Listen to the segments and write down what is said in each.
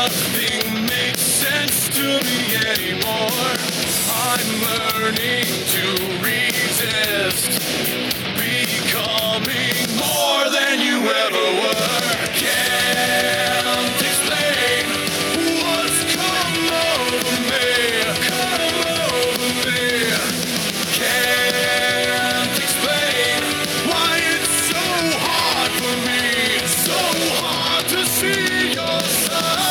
Nothing makes sense to me anymore. I'm learning to resist, becoming more than you ever were. Can't explain what's come over me, come over me. Can't explain why it's so hard for me, so hard to see your side.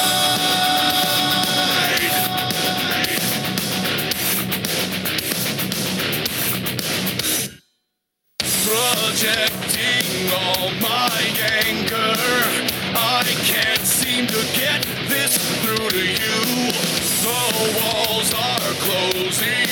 Projecting all my anger, I can't seem to get this through to you. The walls are closing